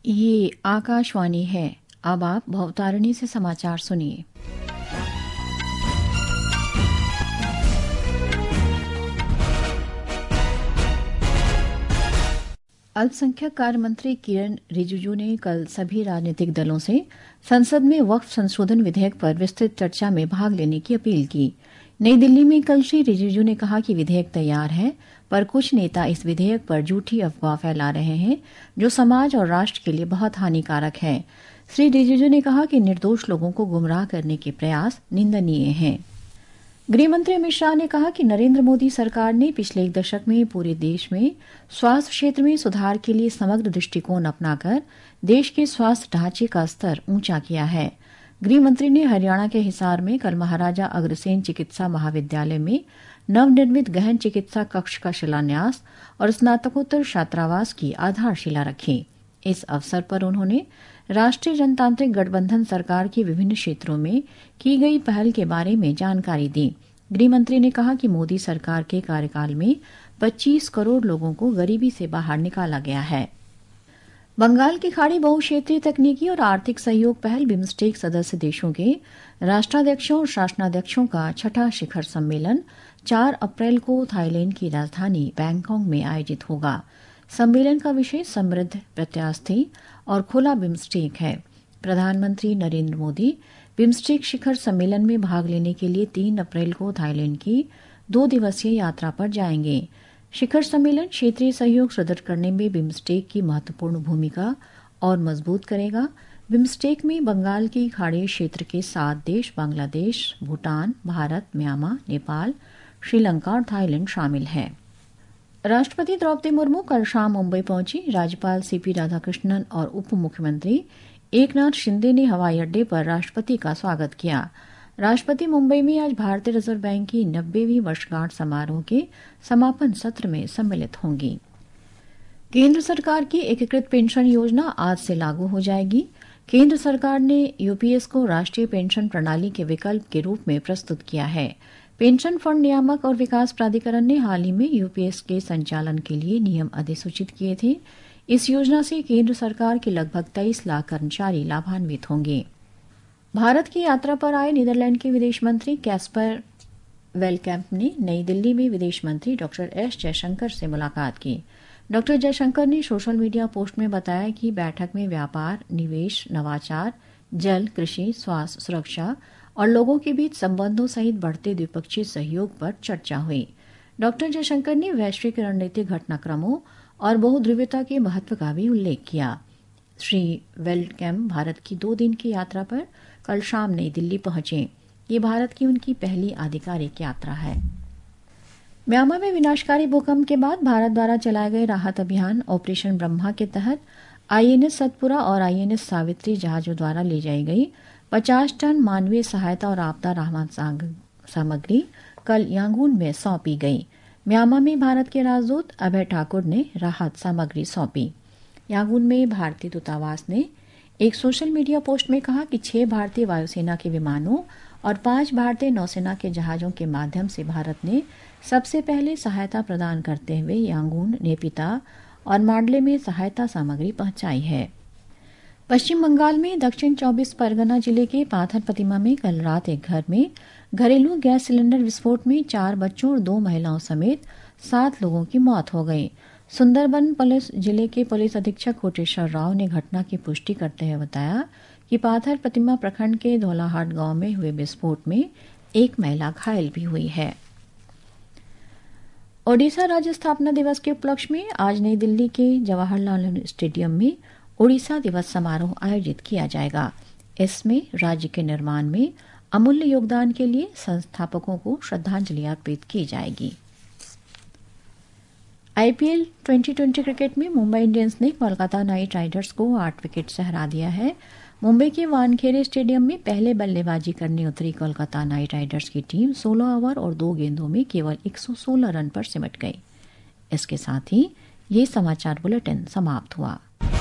ये आकाशवाणी है। अब आप भवतारिणी से समाचार सुनिए। अल्पसंख्यक कार्य मंत्री किरण रिजिजू ने कल सभी राजनीतिक दलों से संसद में वक्फ संशोधन विधेयक पर विस्तृत चर्चा में भाग लेने की अपील की। नई दिल्ली में कल श्री रिजिजू ने कहा कि विधेयक तैयार है, पर कुछ नेता इस विधेयक पर झूठी अफवाह फैला रहे हैं जो समाज और राष्ट्र के लिए बहुत हानिकारक है। श्री रिजिजू ने कहा कि निर्दोष लोगों को गुमराह करने के प्रयास निंदनीय हैं। गृहमंत्री अमित शाह ने कहा कि नरेंद्र मोदी सरकार ने पिछले 1 दशक में पूरे देश में स्वास्थ्य क्षेत्र में सुधार के लिए समग्र दृष्टिकोण अपनाकर देश के स्वास्थ्य ढांचे का स्तर ऊंचा किया है। गृहमंत्री ने हरियाणा के हिसार में कल महाराजा अग्रसेन चिकित्सा महाविद्यालय में नवनिर्मित गहन चिकित्सा कक्ष का शिलान्यास और स्नातकोत्तर छात्रावास की आधारशिला रखी। इस अवसर पर उन्होंने राष्ट्रीय जनतांत्रिक गठबंधन सरकार की विभिन्न क्षेत्रों में की गई पहल के बारे में जानकारी दी। गृहमंत्री ने कहा कि मोदी सरकार के कार्यकाल में 25 करोड़ लोगों को गरीबी से बाहर निकाला गया है। बंगाल की खाड़ी बहुक्षेत्रीय तकनीकी और आर्थिक सहयोग पहल बिम्स्टेक सदस्य देशों के राष्ट्राध्यक्षों और शासनाध्यक्षों का 6ठा शिखर सम्मेलन 4 अप्रैल को थाईलैंड की राजधानी बैंकॉक में आयोजित होगा। सम्मेलन का विषय समृद्ध, प्रत्यास्थी और खुला बिम्स्टेक है। प्रधानमंत्री नरेंद्र मोदी बिम्स्टेक शिखर सम्मेलन में भाग लेने के लिए 3 अप्रैल को थाईलैंड की 2 दिवसीय यात्रा पर जाएंगे। शिखर सम्मेलन क्षेत्रीय सहयोग सुदृढ़ करने में बिम्स्टेक की महत्वपूर्ण भूमिका और मजबूत करेगा। बिम्स्टेक में बंगाल की खाड़ी क्षेत्र के 7 देश बांग्लादेश, भूटान, भारत, म्यांमार, नेपाल, श्रीलंका और थाईलैंड शामिल हैं। राष्ट्रपति द्रौपदी मुर्मू कल शाम मुंबई पहुंची। राज्यपाल सीपी राधाकृष्णन और उप मुख्यमंत्री एकनाथ शिंदे ने हवाई अड्डे पर राष्ट्रपति का स्वागत किया। राष्ट्रपति मुंबई में आज भारतीय रिजर्व बैंक की 90वीं वर्षगांठ समारोह के समापन सत्र में सम्मिलित होंगी। केंद्र सरकार की एकीकृत पेंशन योजना आज से लागू हो जाएगी। केंद्र सरकार ने यूपीएस को राष्ट्रीय पेंशन प्रणाली के विकल्प के रूप में प्रस्तुत किया है। पेंशन फंड नियामक और विकास प्राधिकरण ने हाल ही में यूपीएस के संचालन के लिए नियम अधिसूचित किए थे। इस योजना से केंद्र सरकार के लगभग 23 लाख कर्मचारी लाभान्वित होंगे। भारत की यात्रा पर आए नीदरलैंड के विदेश मंत्री कैस्पर वेलकैम्प ने नई दिल्ली में विदेश मंत्री डॉक्टर एस जयशंकर से मुलाकात की। डॉक्टर जयशंकर ने सोशल मीडिया पोस्ट में बताया कि बैठक में व्यापार, निवेश, नवाचार, जल, कृषि, स्वास्थ्य, सुरक्षा और लोगों के बीच संबंधों सहित बढ़ते द्विपक्षीय सहयोग पर चर्चा हुई। डॉक्टर जयशंकर ने वैश्विक रणनीतिक घटनाक्रमों और बहुध्रुवीयता के महत्व का भी उल्लेख किया। श्री वेलकैम भारत की 2 दिन की यात्रा पर कल शाम नई दिल्ली पहुंचे। ये भारत की उनकी पहली आधिकारिक यात्रा है। म्यांमार में विनाशकारी भूकंप के बाद भारत द्वारा चलाए गए राहत अभियान ऑपरेशन ब्रह्मा के तहत आईएनएस सतपुरा और आईएनएस सावित्री जहाजों द्वारा ले जाई गई 50 टन मानवीय सहायता और आपदा राहत सामग्री कल यांगून में सौंपी गई। म्यांमार में भारत के राजदूत अभय ठाकुर ने राहत सामग्री सौंपी। यांगून में भारतीय दूतावास ने एक सोशल मीडिया पोस्ट में कहा कि 6 भारतीय वायुसेना के विमानों और 5 भारतीय नौसेना के जहाजों के माध्यम से भारत ने सबसे पहले सहायता प्रदान करते हुए यांगून, नेपिता और मांडले में सहायता सामग्री पहुंचाई है। पश्चिम बंगाल में दक्षिण 24 परगना जिले के पाथर प्रतिमा में कल रात एक घर में घरेलू गैस सिलेंडर विस्फोट में 4 बच्चों और 2 महिलाओं समेत 7 लोगों की मौत हो गई। सुंदरबन पुलिस जिले के पुलिस अधीक्षक कोटेश्वर राव ने घटना की पुष्टि करते हुए बताया कि पाथर प्रतिमा प्रखंड के धौलाहाट गांव में हुए विस्फोट में एक महिला घायल भी हुई है। ओडिशा राज्य स्थापना दिवस के उपलक्ष्य में आज नई दिल्ली के जवाहरलाल नेहरू स्टेडियम में ओडिशा दिवस समारोह आयोजित किया जाएगा। इसमें राज्य के निर्माण में अमूल्य योगदान के लिए संस्थापकों को श्रद्धांजलि अर्पित की जाएगी। आईपीएल 2020 क्रिकेट में मुंबई इंडियंस ने कोलकाता नाइट राइडर्स को 8 विकेट से हरा दिया है। मुंबई के वानखेड़े स्टेडियम में पहले बल्लेबाजी करने उतरी कोलकाता नाइट राइडर्स की टीम 16 ओवर और 2 गेंदों में केवल 116 रन पर सिमट गई। इसके साथ ही ये समाचार बुलेटिन समाप्त हुआ।